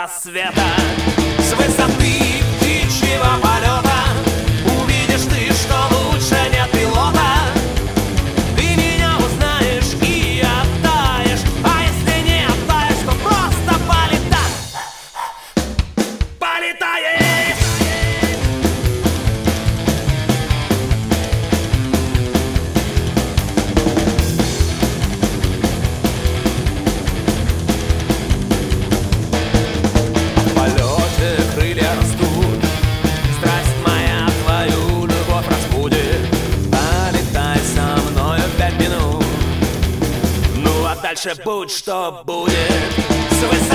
рассвета. С высоты птичьего полета увидишь ты, что лучше нет пилота. Ты меня узнаешь и оттаешь, а если не оттаешь, то просто полетаешь. В полете крылья растут, страсть моя твою любовь разбудит. Полетай со мною 5 минут, ну а дальше будь что будет. С высоты